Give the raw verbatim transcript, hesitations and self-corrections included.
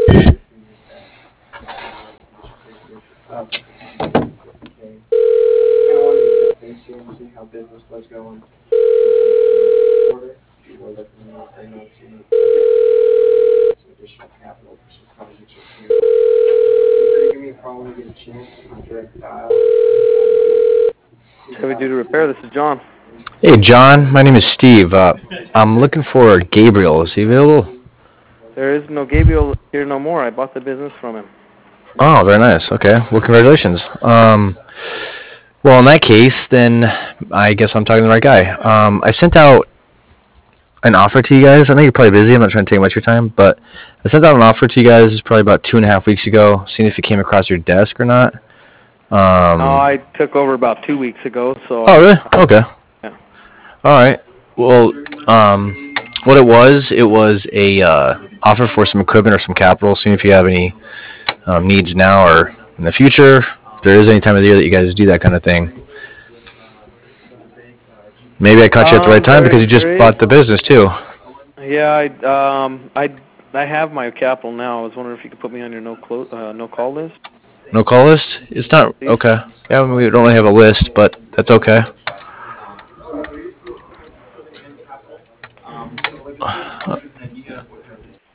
Heavy duty repair. This is John. Hey, John. My name is Steve. Uh, I'm looking for Gabriel. Is he available? There is no Gabriel here no more. I bought the business from him. Oh, very nice. Okay. Well, congratulations. Um, well, in that case, then I guess I'm talking to the right guy. Um, I sent out an offer to you guys. I know you're probably busy. I'm not trying to take much of your time, but I sent out an offer to you guys probably about two and a half weeks ago, seeing if it came across your desk or not. Oh, Um, I took over about two weeks ago, so. oh, really? Okay. Yeah. All right. Well, um, what it was, it was a uh, offer for some equipment or some capital. Seeing if you have any um, needs now or in the future. If there is any time of the year that you guys do that kind of thing. Maybe I caught you at the right Um, time there, because you just there is. bought the business too. Yeah, I um, I I have my capital now. I was wondering if you could put me on your no clo- uh, no call list. No call list? It's not Please. okay. Yeah, I mean, we don't really have a list, but that's okay.